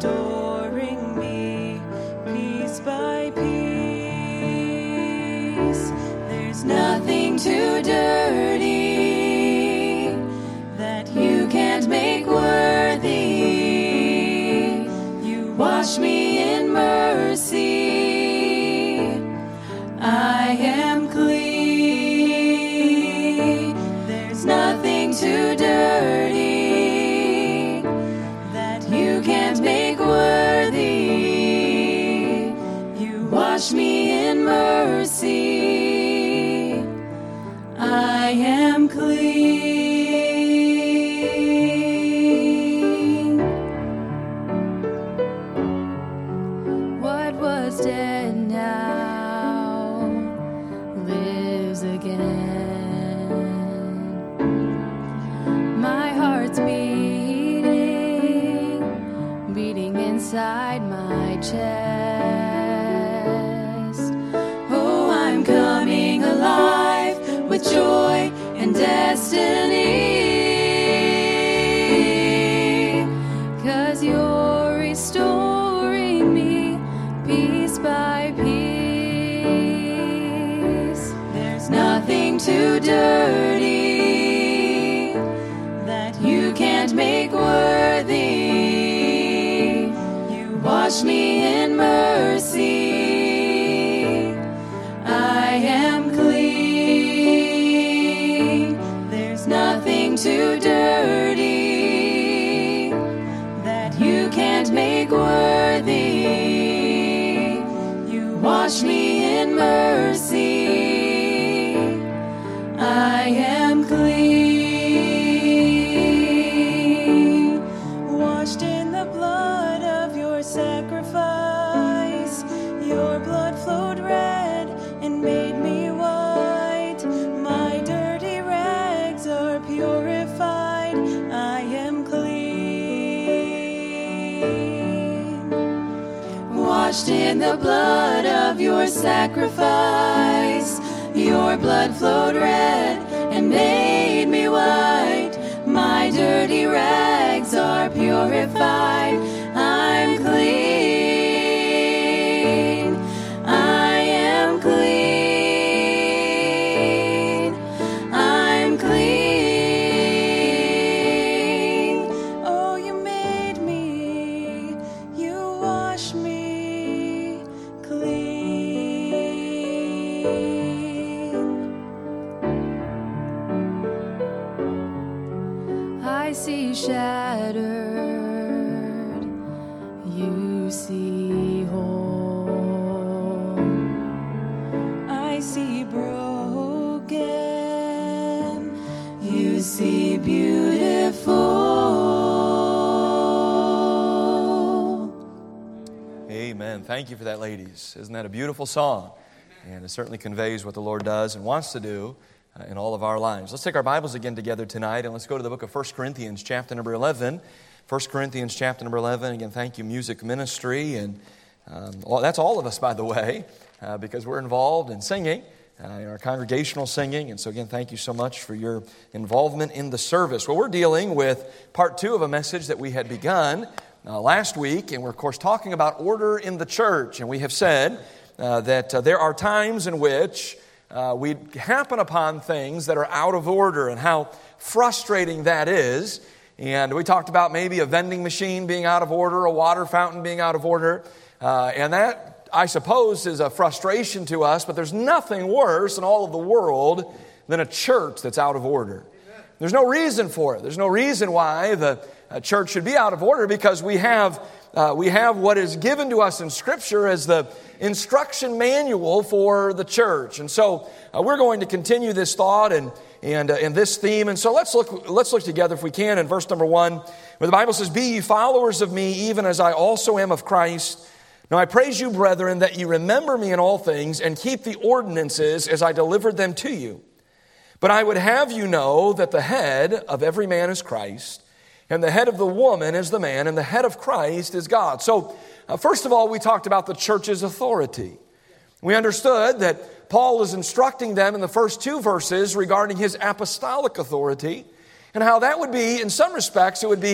restoring me piece by piece. There's nothing too dirty that you can't make worthy. You wash me in mercy. I am clean. There's nothing too dirty that you can't make worthy. You wash me in mercy. I am clean. What was dead now lives again. My heart's beating inside my chest. Oh, I'm coming alive with joy and destiny, 'cause you're restoring me piece by piece. There's nothing too dirty that you can't make worthy. You wash me in mercy. I am clean. There's nothing too dirty that you can't make worthy. You wash me in mercy. I am clean. Washed in the blood of your sacrifice. Your blood flowed red and made me white. My dirty rags are purified. I am clean. Washed in the blood of your sacrifice. Your blood flowed red and made me white. My dirty rags are purified. I'm clean. I am clean. I'm clean. Oh, you made me. You wash me clean. I see shattered, you see whole. I see broken, you see beautiful. Amen. Thank you for that, ladies. Isn't that a beautiful song? And it certainly conveys what the Lord does and wants to do in all of our lives. Let's take our Bibles again together tonight, and let's go to the book of 1 Corinthians, chapter number 11. 1 Corinthians, chapter number 11. Again, thank you, music ministry. And that's all of us, by the way, because we're involved in singing, in our congregational singing. And so, again, thank you so much for your involvement in the service. Well, we're dealing with part 2 of a message that we had begun last week, and we're, of course, talking about order in the church. And we have said that there are times in which we happen upon things that are out of order and how frustrating that is. And we talked about maybe a vending machine being out of order, a water fountain being out of order. And that, I suppose, is a frustration to us. But there's nothing worse in all of the world than a church that's out of order. There's no reason for it. There's no reason why the church should be out of order, because we have what is given to us in Scripture as the instruction manual for the church. And so we're going to continue this thought and this theme. And so let's look together, if we can, in verse number 1, where the Bible says, "Be ye followers of me, even as I also am of Christ. Now I praise you, brethren, that ye remember me in all things, and keep the ordinances as I delivered them to you. But I would have you know that the head of every man is Christ, and the head of the woman is the man, and the head of Christ is God." So, first of all, we talked about the church's authority. We understood that Paul is instructing them in the first 2 verses regarding his apostolic authority, and how that would be, in some respects, it would be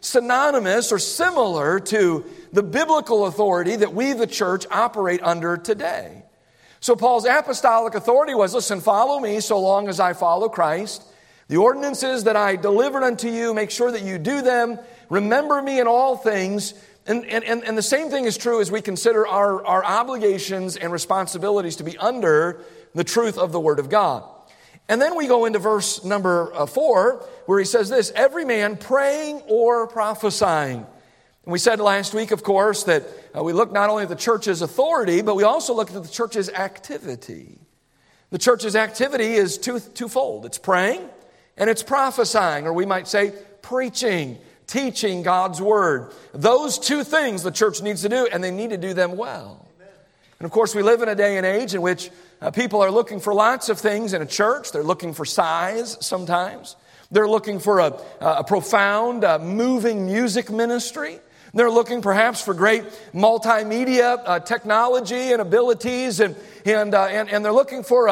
synonymous or similar to the biblical authority that we, the church, operate under today. So Paul's apostolic authority was, listen, follow me so long as I follow Christ. The ordinances that I delivered unto you, make sure that you do them. Remember me in all things. And the same thing is true as we consider our obligations and responsibilities to be under the truth of the Word of God. And then we go into verse number 4, where he says this, every man praying or prophesying. And we said last week, of course, that we look not only at the church's authority, but we also look at the church's activity. The church's activity is twofold. It's praying and it's prophesying, or we might say preaching, teaching God's Word. Those two things the church needs to do, and they need to do them well. Amen. And of course, we live in a day and age in which people are looking for lots of things in a church. They're looking for size sometimes. They're looking for a profound, moving music ministry. They're looking perhaps for great multimedia technology and abilities, and they're looking for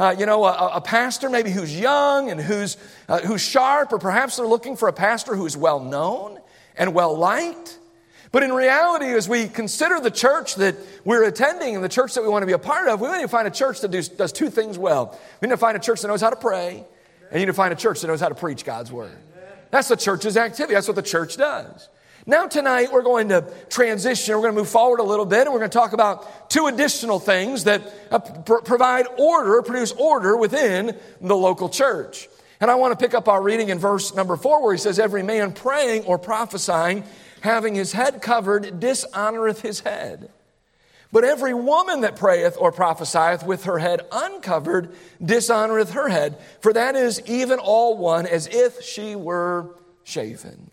a pastor maybe who's young and who's sharp, or perhaps they're looking for a pastor who's well known and well liked. But in reality, as we consider the church that we're attending and the church that we want to be a part of, we need to find a church that does two things well. We need to find a church that knows how to pray, and you need to find a church that knows how to preach God's Word. That's the church's activity. That's what the church does. Now tonight we're going to transition. We're going to move forward a little bit, and we're going to talk about two additional things that provide order, produce order within the local church. And I want to pick up our reading in verse number 4, where he says, every man praying or prophesying, having his head covered, dishonoreth his head. But every woman that prayeth or prophesieth with her head uncovered, dishonoreth her head. For that is even all one, as if she were shaven.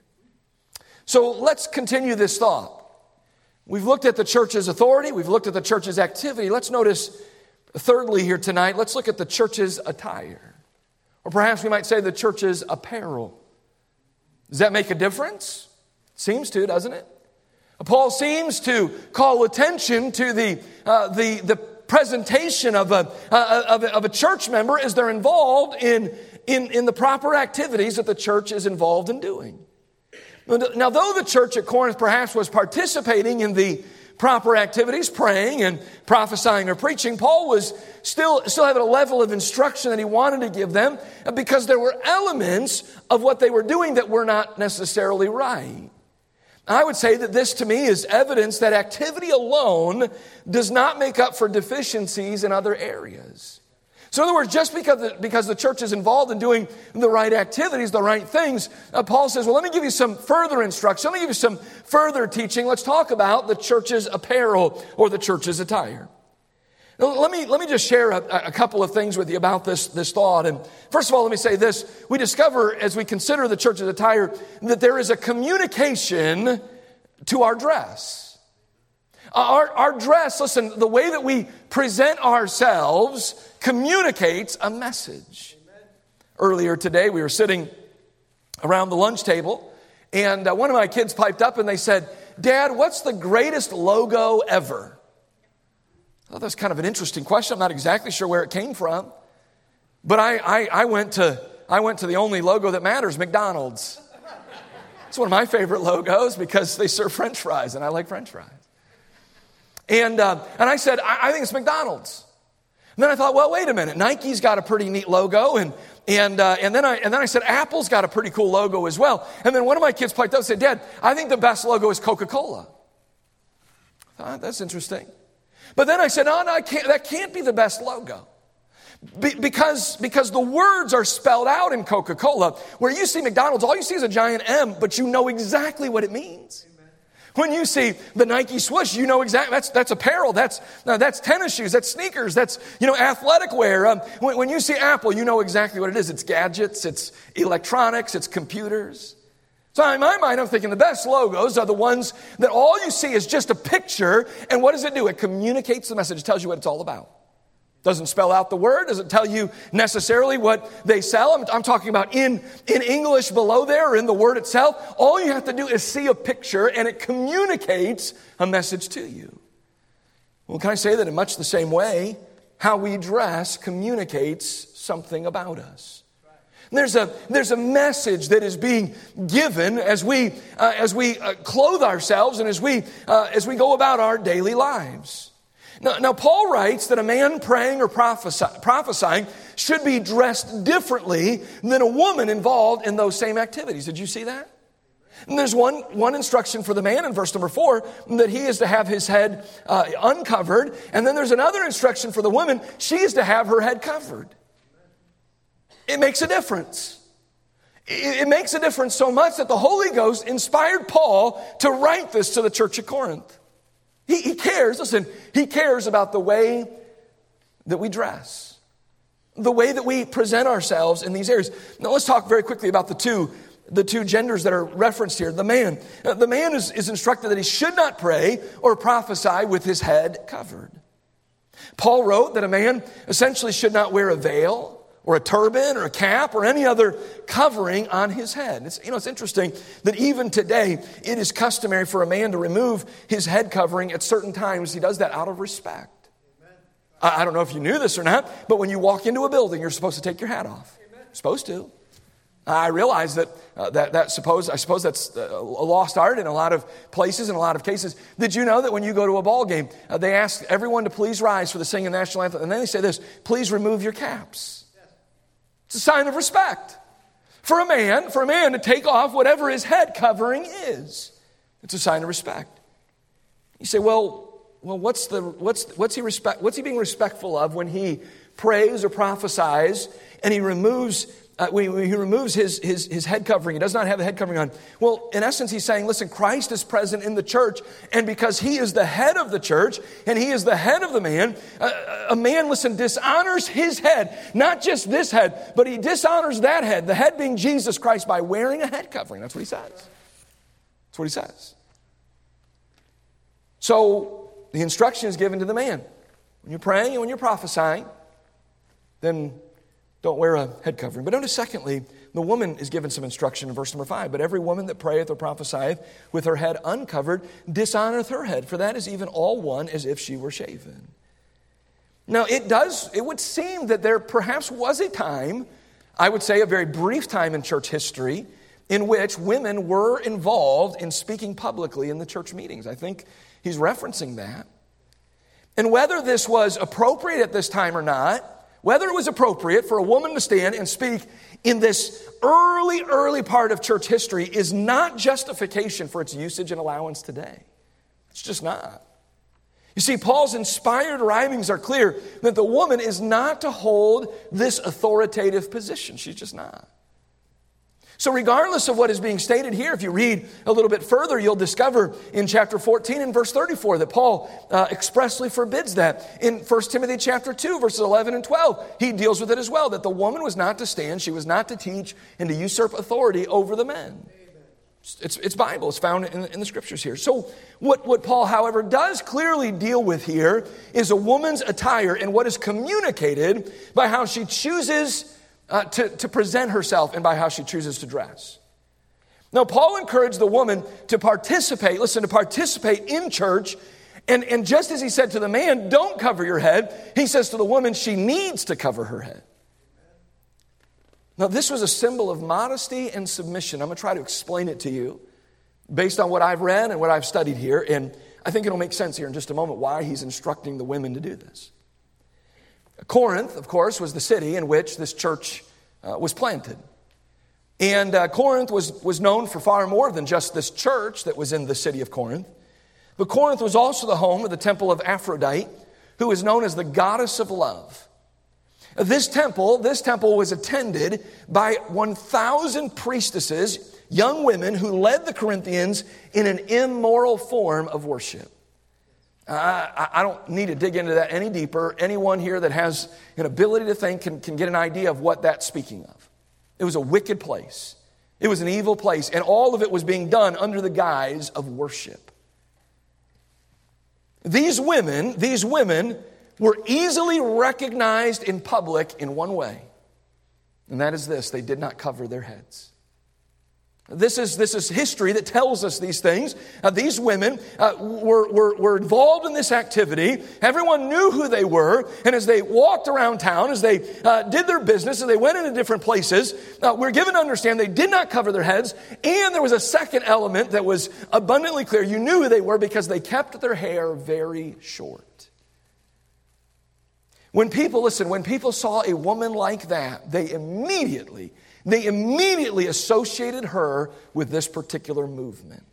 So let's continue this thought. We've looked at the church's authority. We've looked at the church's activity. Let's notice, thirdly here tonight, let's look at the church's attire. Or perhaps we might say the church's apparel. Does that make a difference? Seems to, doesn't it? Paul seems to call attention to the presentation of a church member as they're involved in the proper activities that the church is involved in doing. Now, though the church at Corinth perhaps was participating in the proper activities, praying and prophesying or preaching, Paul was still having a level of instruction that he wanted to give them, because there were elements of what they were doing that were not necessarily right. I would say that this to me is evidence that activity alone does not make up for deficiencies in other areas. So in other words, just because the church is involved in doing the right activities, the right things, Paul says, well, let me give you some further instruction. Let me give you some further teaching. Let's talk about the church's apparel or the church's attire. Now, let me just share a couple of things with you about this thought. And first of all, let me say this. We discover, as we consider the church's attire, that there is a communication to our dress. Our dress, listen, the way that we present ourselves communicates a message. Amen. Earlier today, we were sitting around the lunch table, and one of my kids piped up and they said, Dad, what's the greatest logo ever? I thought that was kind of an interesting question. I'm not exactly sure where it came from, but I went to the only logo that matters, McDonald's. It's one of my favorite logos because they serve French fries, and I like French fries. And I said, I think it's McDonald's. And then I thought, well, wait a minute. Nike's got a pretty neat logo, and then I said, Apple's got a pretty cool logo as well. And then one of my kids piped up and said, Dad, I think the best logo is Coca-Cola. I thought, that's interesting. But then I said, no, that can't be the best logo. Because the words are spelled out in Coca-Cola. Where you see McDonald's, all you see is a giant M, but you know exactly what it means. When you see the Nike swoosh, you know exactly, that's apparel, that's tennis shoes, that's sneakers, that's, athletic wear. When you see Apple, you know exactly what it is. It's gadgets, it's electronics, it's computers. So in my mind, I'm thinking the best logos are the ones that all you see is just a picture, and what does it do? It communicates the message, it tells you what it's all about. Doesn't spell out the word, doesn't tell you necessarily what they sell. I'm talking about in English below there, or in the word itself. All you have to do is see a picture, and it communicates a message to you. Well, can I say that in much the same way, how we dress communicates something about us? There's a message that is being given as we clothe ourselves and as we go about our daily lives. Now, Paul writes that a man praying or prophesying should be dressed differently than a woman involved in those same activities. Did you see that? And there's one instruction for the man in verse number 4, that he is to have his head uncovered. And then there's another instruction for the woman. She is to have her head covered. It makes a difference. It makes a difference so much that the Holy Ghost inspired Paul to write this to the church at Corinth. He cares, listen, he cares about the way that we dress, the way that we present ourselves in these areas. Now let's talk very quickly about the two genders that are referenced here. The man is instructed that he should not pray or prophesy with his head covered. Paul wrote that a man essentially should not wear a veil or a turban or a cap or any other covering on his head. It's interesting that even today it is customary for a man to remove his head covering at certain times. He does that out of respect. I don't know if you knew this or not, but when you walk into a building, you're supposed to take your hat off. You're supposed to. I realize that I suppose that's a lost art in a lot of places, in a lot of cases. Did you know that when you go to a ball game, they ask everyone to please rise for the singing national anthem, and then they say this: please remove your caps. It's a sign of respect for a man to take off whatever his head covering is. It's a sign of respect. You say, well, what's he being respectful of when he prays or prophesies and he removes his head covering? He does not have the head covering on. Well, in essence, he's saying, listen, Christ is present in the church, and because he is the head of the church and he is the head of the man, a man, listen, dishonors his head, not just this head, but he dishonors that head, the head being Jesus Christ, by wearing a head covering. That's what he says. That's what he says. So the instruction is given to the man. When you're praying and when you're prophesying, then don't wear a head covering. But notice, secondly, the woman is given some instruction in verse number 5. But every woman that prayeth or prophesieth with her head uncovered dishonoreth her head, for that is even all one as if she were shaven. Now, it would seem that there perhaps was a time, I would say a very brief time in church history, in which women were involved in speaking publicly in the church meetings. I think he's referencing that. And whether this was appropriate at this time or not, whether it was appropriate for a woman to stand and speak in this early part of church history is not justification for its usage and allowance today. It's just not. You see, Paul's inspired writings are clear that the woman is not to hold this authoritative position. She's just not. So regardless of what is being stated here, if you read a little bit further, you'll discover in chapter 14 and verse 34 that Paul expressly forbids that. In 1 Timothy chapter 2, verses 11 and 12, he deals with it as well, that the woman was not to stand, she was not to teach, and to usurp authority over the men. It's Bible. It's found in the scriptures here. So what Paul, however, does clearly deal with here is a woman's attire and what is communicated by how she chooses to present herself and by how she chooses to dress. Now, Paul encouraged the woman to participate in church. And just as he said to the man, don't cover your head, he says to the woman, she needs to cover her head. Now, this was a symbol of modesty and submission. I'm going to try to explain it to you based on what I've read and what I've studied here. And I think it'll make sense here in just a moment why he's instructing the women to do this. Corinth, of course, was the city in which this church was planted. And Corinth was known for far more than just this church that was in the city of Corinth. But Corinth was also the home of the temple of Aphrodite, who is known as the goddess of love. This temple was attended by 1,000 priestesses, young women who led the Corinthians in an immoral form of worship. I don't need to dig into that any deeper. Anyone here that has an ability to think can get an idea of what that's speaking of. It was a wicked place. It was an evil place. And all of it was being done under the guise of worship. These women were easily recognized in public in one way. And that is this: they did not cover their heads. This is history that tells us these things. These women were involved in this activity. Everyone knew who they were. And as they walked around town, as they did their business, as they went into different places, we're given to understand they did not cover their heads. And there was a second element that was abundantly clear. You knew who they were because they kept their hair very short. When people saw a woman like that, they immediately associated her with this particular movement.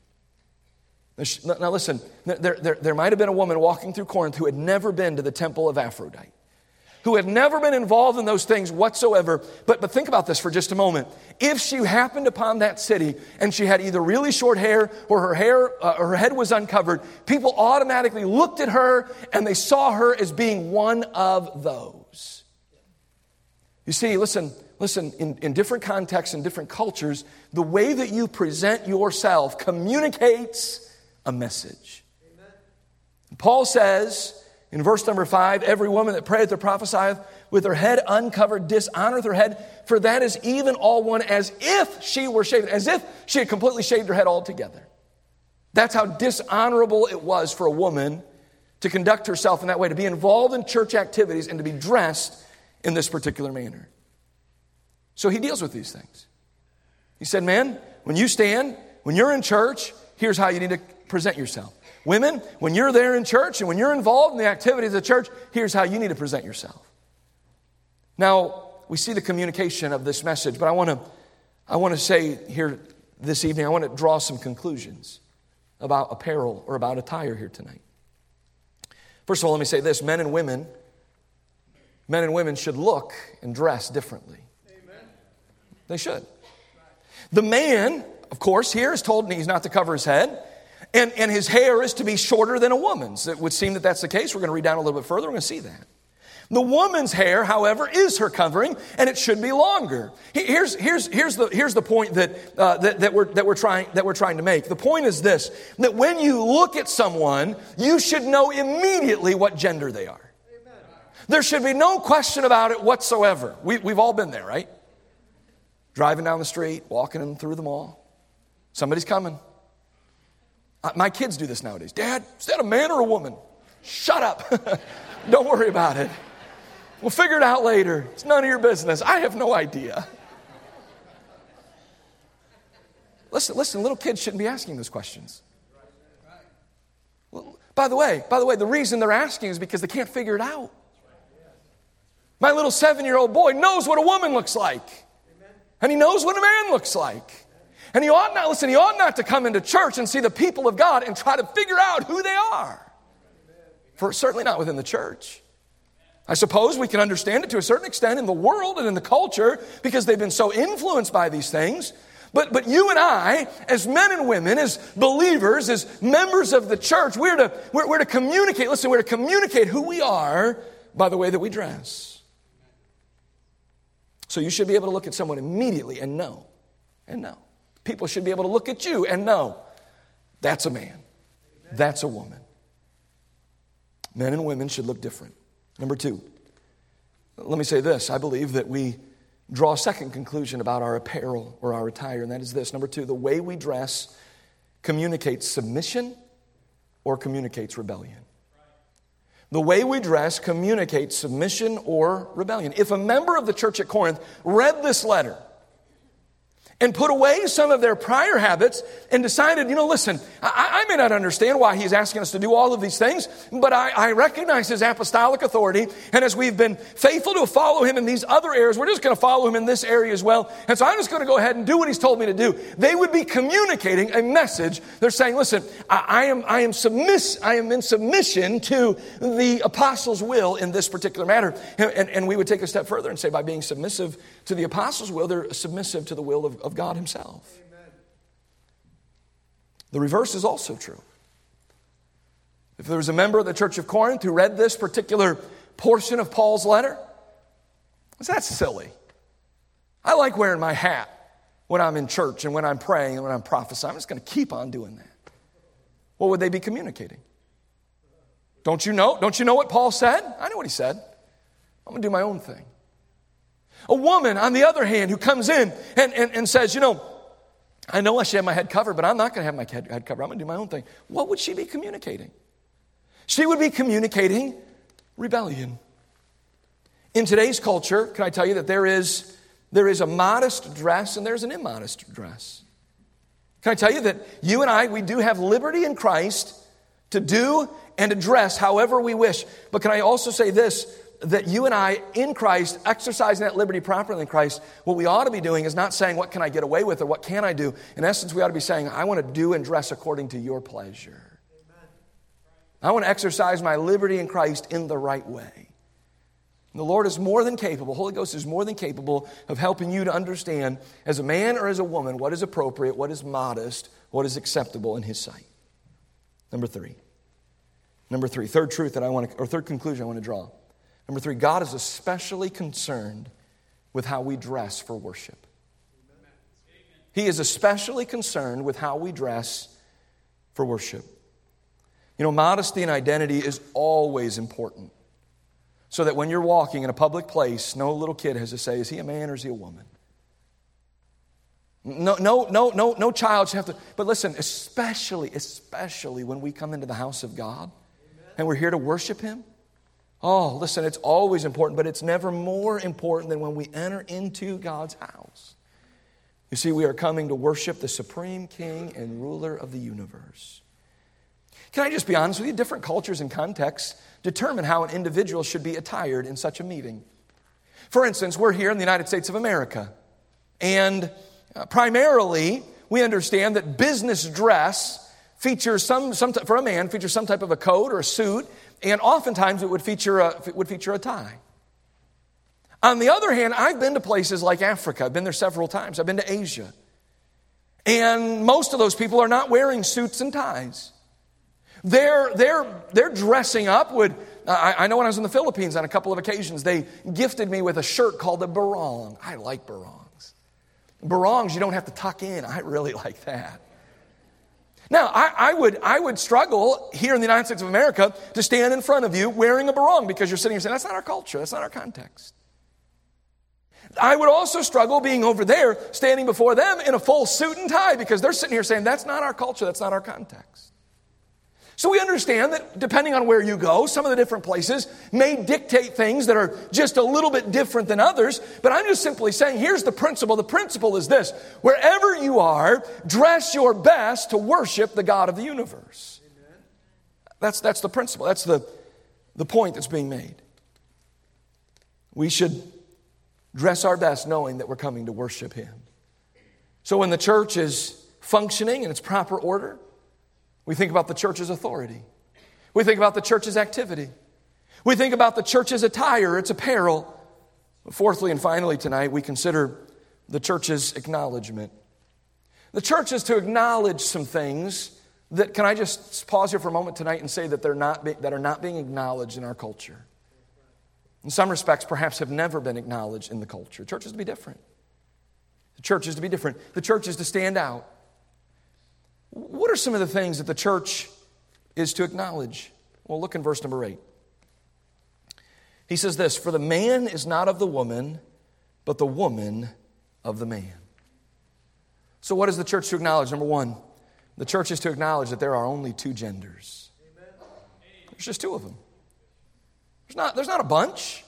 Now listen, there might have been a woman walking through Corinth who had never been to the temple of Aphrodite, who had never been involved in those things whatsoever. But think about this for just a moment. If she happened upon that city and she had either really short hair or her head was uncovered, people automatically looked at her and they saw her as being one of those. You see, listen, in different contexts and different cultures, the way that you present yourself communicates a message. Amen. Paul says in verse number 5, every woman that prayeth or prophesieth with her head uncovered dishonoreth her head, for that is even all one as if she were shaven, as if she had completely shaved her head altogether. That's how dishonorable it was for a woman to conduct herself in that way, to be involved in church activities and to be dressed in this particular manner. So he deals with these things. He said, man, when you're in church, here's how you need to present yourself. Women, when you're there in church and when you're involved in the activities of the church, here's how you need to present yourself. Now, we see the communication of this message, but I want to say here this evening, I want to draw some conclusions about apparel or about attire here tonight. First of all, let me say this. Men and women should look and dress differently. They should. The man, of course, here is told he's not to cover his head, and his hair is to be shorter than a woman's. It would seem that that's the case. We're going to read down a little bit further. We're going to see that. The woman's hair, however, is her covering, and it should be longer. Here's the point that we're trying to make. The point is this: that when you look at someone, you should know immediately what gender they are. Amen. There should be no question about it whatsoever. We've all been there, right? Driving down the street, walking in through the mall. Somebody's coming. My kids do this nowadays. Dad, is that a man or a woman? Shut up. Don't worry about it. We'll figure it out later. It's none of your business. I have no idea. Listen, little kids shouldn't be asking those questions. By the way, the reason they're asking is because they can't figure it out. My little 7-year-old boy knows what a woman looks like. And he knows what a man looks like. And he ought not to come into church and see the people of God and try to figure out who they are. Certainly not within the church. I suppose we can understand it to a certain extent in the world and in the culture because they've been so influenced by these things. But you and I, as men and women, as believers, as members of the church, we're to communicate. Listen, we're to communicate who we are by the way that we dress. So you should be able to look at someone immediately and know. People should be able to look at you and know that's a man. That's a woman. Men and women should look different. Number 2, let me say this. I believe that we draw a second conclusion about our apparel or our attire, and that is this. Number 2, the way we dress communicates submission or communicates rebellion. The way we dress communicates submission or rebellion. If a member of the church at Corinth read this letter and put away some of their prior habits and decided, listen, I may not understand why he's asking us to do all of these things, but I recognize his apostolic authority, and as we've been faithful to follow him in these other areas, we're just going to follow him in this area as well, and so I'm just going to go ahead and do what he's told me to do. They would be communicating a message. They're saying, listen, I am in submission to the apostles' will in this particular matter, and we would take a step further and say by being submissive to the apostles' will, they're submissive to the will of God himself. Amen. The reverse is also true. If there was a member of the church of Corinth who read this particular portion of Paul's letter, that's silly. I like wearing my hat when I'm in church and when I'm praying and when I'm prophesying. I'm just going to keep on doing that. What would they be communicating? Don't you know what Paul said? I know what he said. I'm going to do my own thing. A woman, on the other hand, who comes in and says, I know I should have my head covered, but I'm not going to have my head covered. I'm going to do my own thing. What would she be communicating? She would be communicating rebellion. In today's culture, can I tell you that there is a modest dress and there's an immodest dress? Can I tell you that you and I, we do have liberty in Christ to do and to dress however we wish. But can I also say this, that you and I, in Christ, exercising that liberty properly in Christ, what we ought to be doing is not saying, what can I get away with or what can I do? In essence, we ought to be saying, I want to do and dress according to your pleasure. Amen. I want to exercise my liberty in Christ in the right way. And the Lord is more than capable, Holy Ghost is more than capable of helping you to understand, as a man or as a woman, what is appropriate, what is modest, what is acceptable in His sight. Number three, third truth that third conclusion I want to draw. Number three, God is especially concerned with how we dress for worship. He is especially concerned with how we dress for worship. You know, modesty and identity is always important. So that when you're walking in a public place, no little kid has to say, is he a man or is he a woman? No child should have to. But listen, especially when we come into the house of God and we're here to worship Him. Oh, listen, it's always important, but it's never more important than when we enter into God's house. You see, we are coming to worship the supreme King and ruler of the universe. Can I just be honest with you? Different cultures and contexts determine how an individual should be attired in such a meeting. For instance, we're here in the United States of America, and primarily we understand that business dress features for a man features some type of a coat or a suit, and oftentimes it would feature a tie. On the other hand, I've been to places like Africa. I've been there several times. I've been to Asia, and most of those people are not wearing suits and ties. They're dressing up. I know when I was in the Philippines on a couple of occasions, they gifted me with a shirt called a barong. I like barongs. Barongs you don't have to tuck in. I really like that. Now, I would struggle here in the United States of America to stand in front of you wearing a barong because you're sitting here saying, that's not our culture, that's not our context. I would also struggle being over there, standing before them in a full suit and tie because they're sitting here saying, that's not our culture, that's not our context. So we understand that depending on where you go, some of the different places may dictate things that are just a little bit different than others. But I'm just simply saying, here's the principle. The principle is this. Wherever you are, dress your best to worship the God of the universe. Amen. That's the principle. That's the point that's being made. We should dress our best knowing that we're coming to worship Him. So when the church is functioning in its proper order, we think about the church's authority. We think about the church's activity. We think about the church's attire, its apparel. Fourthly and finally tonight, we consider the church's acknowledgement. The church is to acknowledge some things that, can I just pause here for a moment tonight and say that that are not being acknowledged in our culture. In some respects, perhaps have never been acknowledged in the culture. The church is to be different. The church is to be different. The church is to stand out. What are some of the things that the church is to acknowledge? Well, look in verse number 8. He says this, for the man is not of the woman, but the woman of the man. So what is the church to acknowledge? Number one, the church is to acknowledge that there are only two genders. Amen. There's just two of them. There's not a bunch.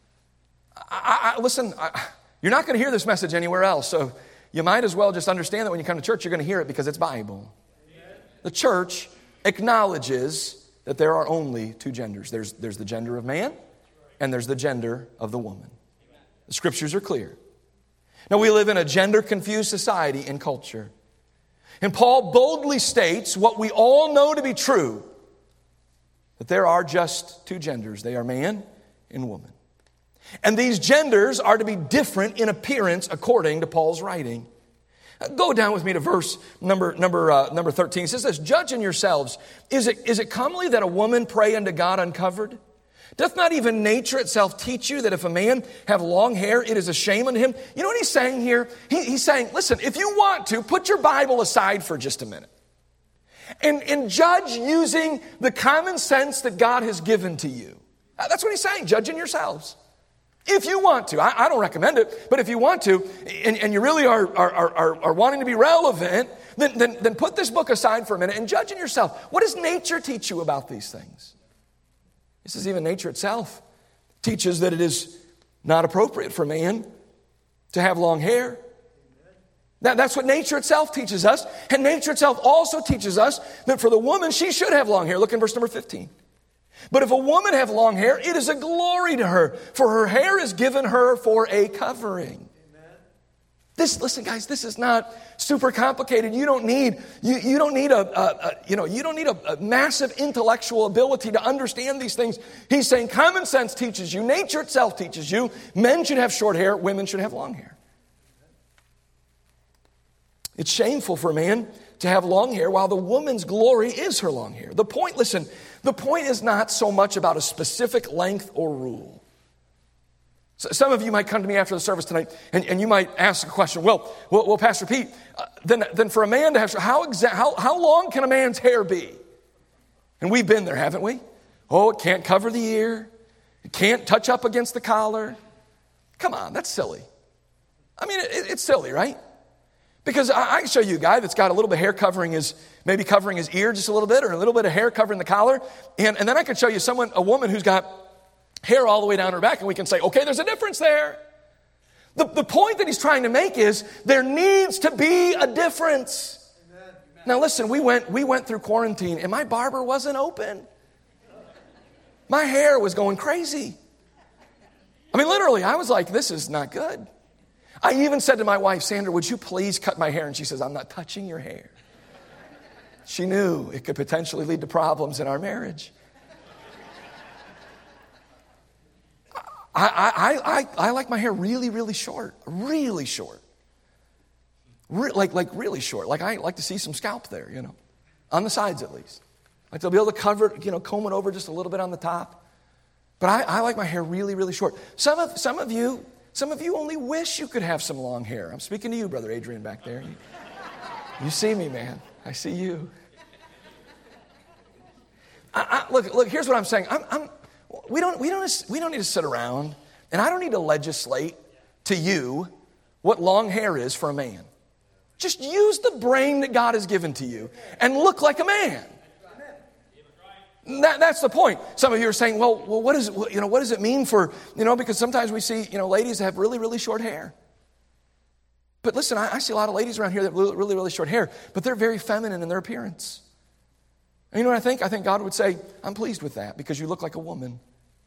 Listen, you're not going to hear this message anywhere else, so you might as well just understand that when you come to church, you're going to hear it because it's Bible. Amen. The church acknowledges that there are only two genders. There's the gender of man and there's the gender of the woman. Amen. The scriptures are clear. Now, we live in a gender-confused society and culture. And Paul boldly states what we all know to be true, that there are just two genders. They are man and woman. And these genders are to be different in appearance according to Paul's writing. Go down with me to verse number 13. It says this, judge in yourselves. Is it comely that a woman pray unto God uncovered? Doth not even nature itself teach you that if a man have long hair, it is a shame unto him? You know what he's saying here? He's saying, listen, if you want to, put your Bible aside for just a minute. And judge using the common sense that God has given to you. That's what he's saying, judge in yourselves. If you want to, I don't recommend it, but if you want to, and you really are wanting to be relevant, then put this book aside for a minute and judge in yourself. What does nature teach you about these things? This is even nature itself teaches that it is not appropriate for man to have long hair. That's what nature itself teaches us. And nature itself also teaches us that for the woman, she should have long hair. Look in verse number 15. But if a woman have long hair, it is a glory to her, for her hair is given her for a covering. Listen, guys, this is not super complicated. You don't need a massive intellectual ability to understand these things. He's saying common sense teaches you, nature itself teaches you, men should have short hair, women should have long hair. It's shameful for a man to have long hair while the woman's glory is her long hair. The point is not so much about a specific length or rule. So some of you might come to me after the service tonight and you might ask a question, well, Pastor Pete, then for a man to have, how long can a man's hair be? And we've been there, haven't we? Oh, it can't cover the ear. It can't touch up against the collar. Come on, that's silly. I mean, it's silly, right? Because I can show you a guy that's got a little bit of hair covering his ear just a little bit, or a little bit of hair covering the collar. And then I could show you a woman who's got hair all the way down her back, and we can say, okay, there's a difference there. The point that he's trying to make is there needs to be a difference. Amen. Now listen, we went through quarantine, and my barber wasn't open. My hair was going crazy. I mean, literally, I was like, this is not good. I even said to my wife, Sandra, would you please cut my hair? And she says, I'm not touching your hair. She knew it could potentially lead to problems in our marriage. I like my hair really, really short. Really short. Like really short. Like I like to see some scalp there, on the sides at least. Like they'll be able to cover it, comb it over just a little bit on the top. But I like my hair really, really short. Some of you only wish you could have some long hair. I'm speaking to you, Brother Adrian, back there. You see me, man. I see you. Look. Here's what I'm saying. We don't need to sit around, and I don't need to legislate to you what long hair is for a man. Just use the brain that God has given to you and look like a man. That's the point. Some of you are saying, well, what does it mean for, because sometimes we see, ladies that have really, really short hair. But listen, I see a lot of ladies around here that have really, really short hair, but they're very feminine in their appearance. And you know what I think? I think God would say, I'm pleased with that because you look like a woman.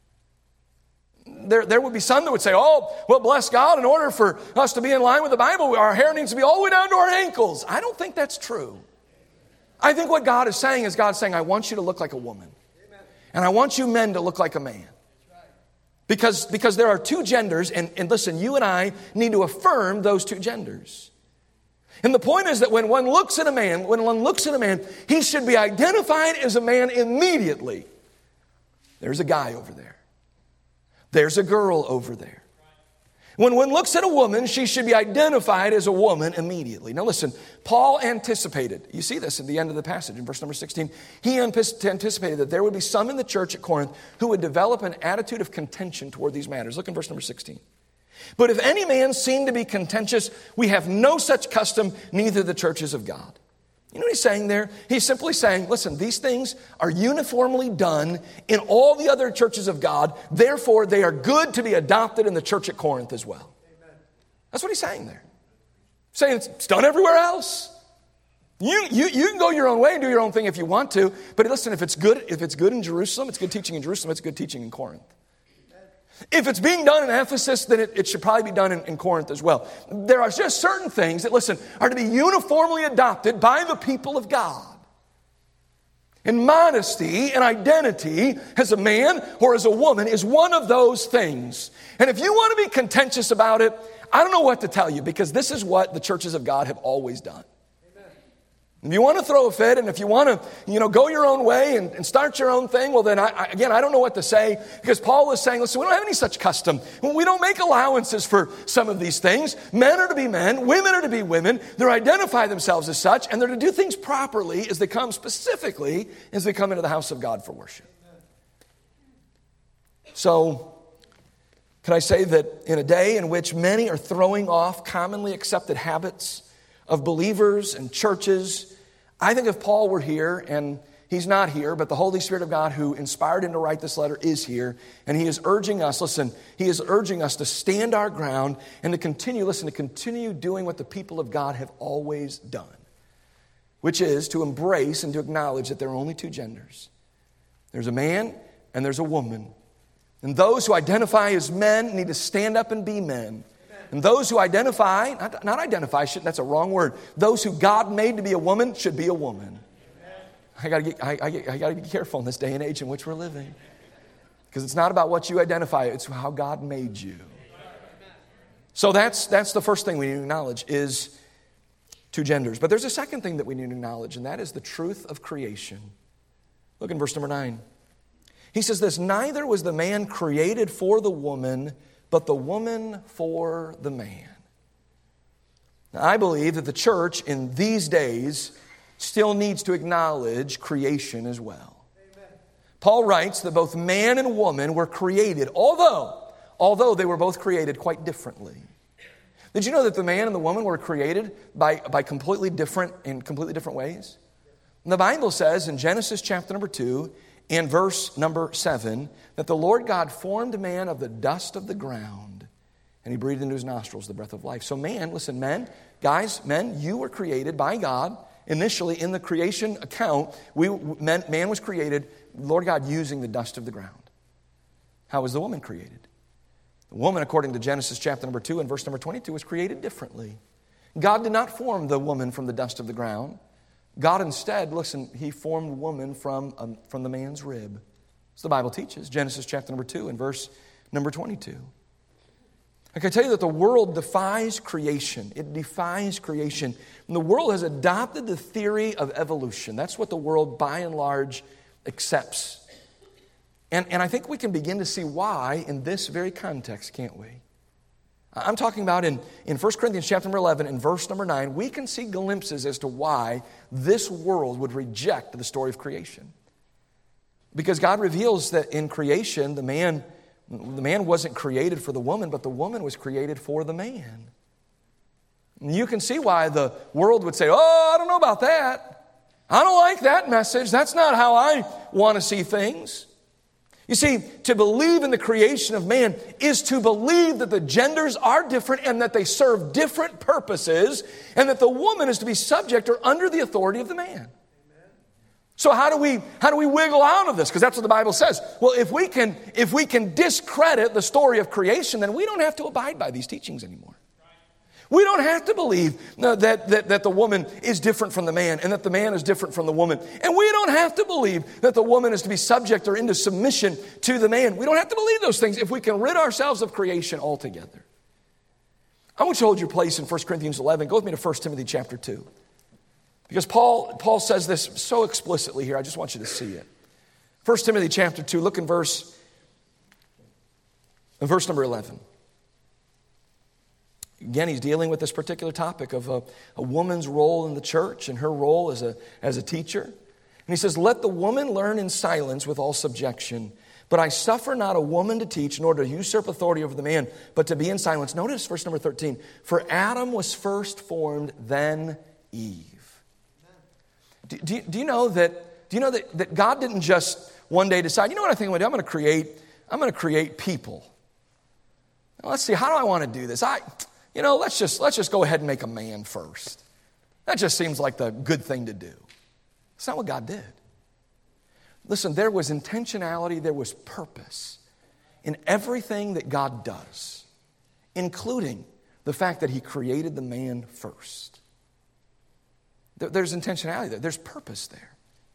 There would be some that would say, oh, well, bless God, in order for us to be in line with the Bible, our hair needs to be all the way down to our ankles. I don't think that's true. I think what God is saying is God's saying, I want you to look like a woman. And I want you men to look like a man. Because there are two genders, and listen, you and I need to affirm those two genders. And the point is that when one looks at a man, he should be identified as a man immediately. There's a guy over there. There's a girl over there. When one looks at a woman, she should be identified as a woman immediately. Now listen, Paul anticipated, you see this at the end of the passage in verse number 16, he anticipated that there would be some in the church at Corinth who would develop an attitude of contention toward these matters. Look in verse number 16. But if any man seem to be contentious, we have no such custom, neither the churches of God. You know what he's saying there? He's simply saying, listen, these things are uniformly done in all the other churches of God. Therefore, they are good to be adopted in the church at Corinth as well. Amen. That's what he's saying there. He's saying it's done everywhere else. You can go your own way and do your own thing if you want to. But listen, if it's good in Jerusalem, it's good teaching in Jerusalem, it's good teaching in Corinth. If it's being done in Ephesus, then it should probably be done in Corinth as well. There are just certain things that, listen, are to be uniformly adopted by the people of God. And modesty and identity as a man or as a woman is one of those things. And if you want to be contentious about it, I don't know what to tell you, because this is what the churches of God have always done. If you want to throw a fit, and if you want to, go your own way and start your own thing, well, then, I don't know what to say, because Paul was saying, listen, we don't have any such custom. We don't make allowances for some of these things. Men are to be men. Women are to be women. They're identify themselves as such, and they're to do things properly as they come into the house of God for worship. So, Can I say that in a day in which many are throwing off commonly accepted habits of believers and churches, I think if Paul were here, and he's not here, but the Holy Spirit of God who inspired him to write this letter is here, and he is urging us, listen, he is urging us to stand our ground and to continue doing what the people of God have always done, which is to embrace and to acknowledge that there are only two genders. There's a man and there's a woman. And those who identify as men need to stand up and be men. And those who identify, not identify, that's a wrong word. Those who God made to be a woman should be a woman. I got to be careful in this day and age in which we're living. Because it's not about what you identify, it's how God made you. So that's the first thing we need to acknowledge is two genders. But there's a second thing that we need to acknowledge, and that is the truth of creation. Look in verse number 9. He says this, neither was the man created for the woman, but the woman for the man. Now, I believe that the church in these days still needs to acknowledge creation as well. Amen. Paul writes that both man and woman were created, although they were both created quite differently. Did you know that the man and the woman were created by completely different ways? And the Bible says in Genesis chapter number 2, in verse number 7, that the Lord God formed man of the dust of the ground, and he breathed into his nostrils the breath of life. So man, listen, men, you were created by God. Initially, in the creation account, man was created, Lord God using the dust of the ground. How was the woman created? The woman, according to Genesis chapter number 2 and verse number 22, was created differently. God did not form the woman from the dust of the ground. God instead, he formed woman from the man's rib. As the Bible teaches, Genesis chapter number 2 and verse number 22. I can tell you that the world defies creation. It defies creation. And the world has adopted the theory of evolution. That's what the world, by and large, accepts. And I think we can begin to see why in this very context, can't we? I'm talking about in 1 Corinthians chapter number 11 and verse number 9, we can see glimpses as to why this world would reject the story of creation. Because God reveals that in creation, the man wasn't created for the woman, but the woman was created for the man. And you can see why the world would say, I don't know about that. I don't like that message. That's not how I want to see things. You see, to believe in the creation of man is to believe that the genders are different and that they serve different purposes and that the woman is to be subject or under the authority of the man. So how do we wiggle out of this? Because that's what the Bible says. Well, if we can discredit the story of creation, then we don't have to abide by these teachings anymore. We don't have to believe that the woman is different from the man and that the man is different from the woman. And we don't have to believe that the woman is to be subject or into submission to the man. We don't have to believe those things if we can rid ourselves of creation altogether. I want you to hold your place in 1 Corinthians 11. Go with me to 1 Timothy chapter 2. Because Paul says this so explicitly here. I just want you to see it. 1 Timothy chapter 2, look in verse number 11. Again, he's dealing with this particular topic of a woman's role in the church and her role as a teacher. And he says, let the woman learn in silence with all subjection. But I suffer not a woman to teach, nor to usurp authority over the man, but to be in silence. Notice verse number 13. For Adam was first formed, then Eve. Do you know that God didn't just one day decide, you know what I think I'm going to do? I'm going to create people. Now, let's see, how do I want to do this? Let's just go ahead and make a man first. That just seems like the good thing to do. That's not what God did. Listen, there was intentionality, there was purpose in everything that God does, including the fact that he created the man first. There's intentionality there. There's purpose there.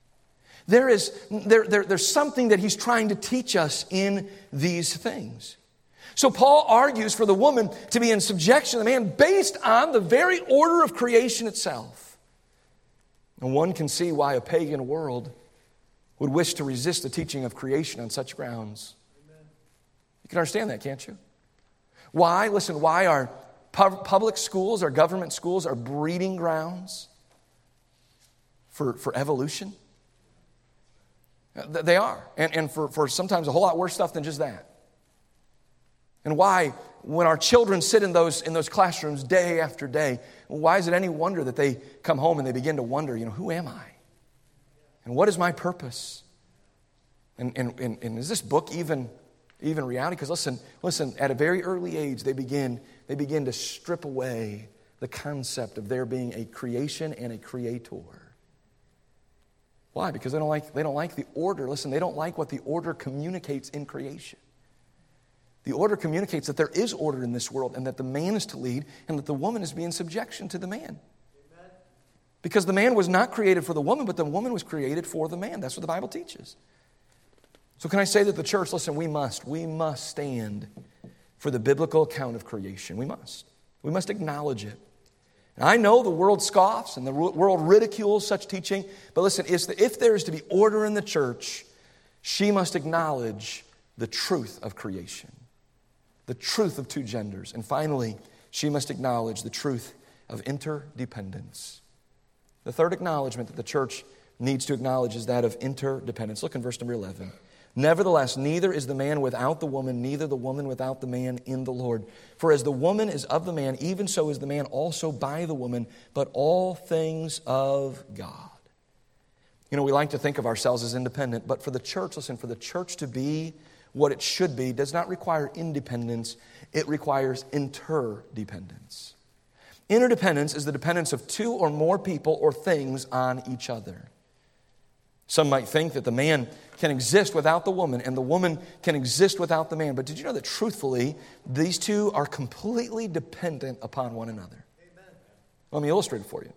There's something that he's trying to teach us in these things. So Paul argues for the woman to be in subjection to the man based on the very order of creation itself. And one can see why a pagan world would wish to resist the teaching of creation on such grounds. Amen. You can understand that, can't you? Why our public schools, our government schools are breeding grounds for evolution? They are. And for sometimes a whole lot worse stuff than just that. And why, when our children sit in those classrooms day after day, why is it any wonder that they come home and they begin to wonder, who am I? And what is my purpose? And is this book even reality? Because listen, at a very early age, they begin to strip away the concept of there being a creation and a creator. Why? Because they don't like the order. Listen, they don't like what the order communicates in creation. The order communicates that there is order in this world and that the man is to lead and that the woman is to be in subjection to the man. Amen. Because the man was not created for the woman, but the woman was created for the man. That's what the Bible teaches. So can I say that the church, listen, we must stand for the biblical account of creation. We must acknowledge it. And I know the world scoffs and the world ridicules such teaching, but listen, if there is to be order in the church, she must acknowledge the truth of creation, the truth of two genders, and finally, she must acknowledge the truth of interdependence. The third acknowledgement that the church needs to acknowledge is that of interdependence. Look in verse number 11. Nevertheless, neither is the man without the woman, neither the woman without the man in the Lord. For as the woman is of the man, even so is the man also by the woman, but all things of God. We like to think of ourselves as independent, but for the church, listen, for the church to be what it should be does not require independence, it requires interdependence. Interdependence is the dependence of two or more people or things on each other. Some might think that the man can exist without the woman and the woman can exist without the man. But did you know that truthfully, these two are completely dependent upon one another? Amen. Let me illustrate it for you.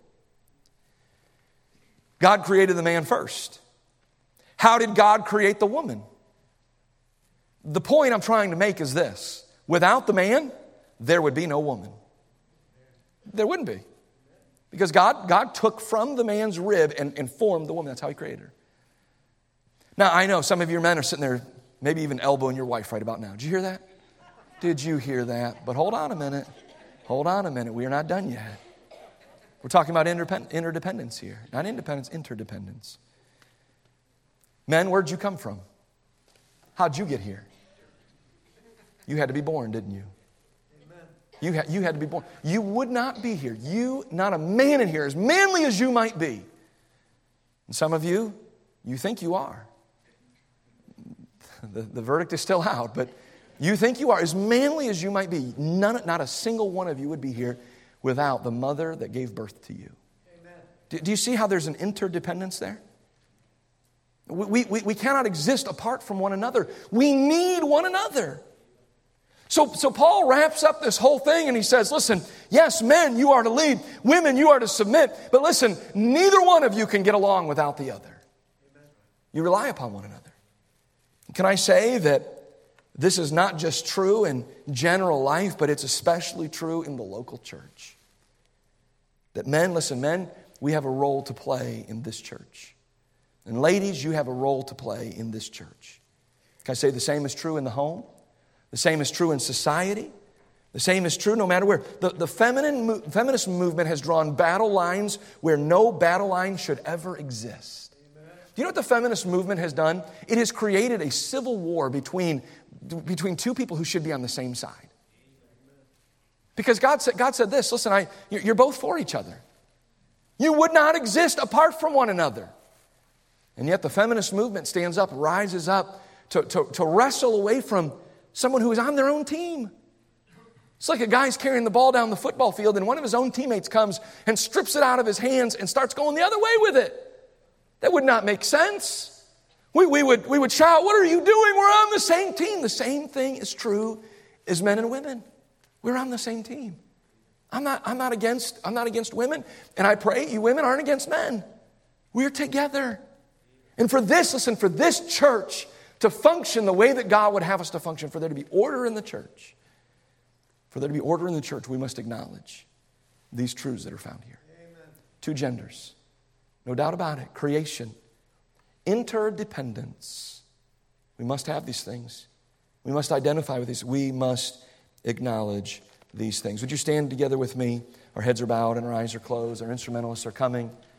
God created the man first. How did God create the woman? The point I'm trying to make is this. Without the man, there would be no woman. There wouldn't be. Because God took from the man's rib and formed the woman. That's how He created her. Now, I know some of your men are sitting there, maybe even elbowing your wife right about now. Did you hear that? Did you hear that? But hold on a minute. Hold on a minute. We are not done yet. We're talking about interdependence here. Not independence, interdependence. Men, where'd you come from? How'd you get here? You had to be born, didn't you? You had to be born. You would not be here. Not a man in here, as manly as you might be. And some of you think you are. The verdict is still out, but you think you are. As manly as you might be, not a single one of you would be here without the mother that gave birth to you. Amen. Do you see how there's an interdependence there? We cannot exist apart from one another. We need one another. So Paul wraps up this whole thing and he says, listen, yes, men, you are to lead. Women, you are to submit. But listen, neither one of you can get along without the other. You rely upon one another. Can I say that this is not just true in general life, but it's especially true in the local church? That men, we have a role to play in this church. And ladies, you have a role to play in this church. Can I say the same is true in the home? The same is true in society. The same is true no matter where. The feminist movement has drawn battle lines where no battle line should ever exist. Do you know what the feminist movement has done? It has created a civil war between two people who should be on the same side. Because God said this, listen, you're both for each other. You would not exist apart from one another. And yet the feminist movement stands up, rises up to wrestle away from someone who is on their own team. It's like a guy's carrying the ball down the football field and one of his own teammates comes and strips it out of his hands and starts going the other way with it. That would not make sense. We would shout, what are you doing? We're on the same team. The same thing is true as men and women. We're on the same team. I'm not against women, and I pray you women aren't against men. We're together. And for this church to function the way that God would have us to function, for there to be order in the church, we must acknowledge these truths that are found here. Amen. Two genders. No doubt about it. Creation. Interdependence. We must have these things. We must identify with these. We must acknowledge these things. Would you stand together with me? Our heads are bowed and our eyes are closed. Our instrumentalists are coming.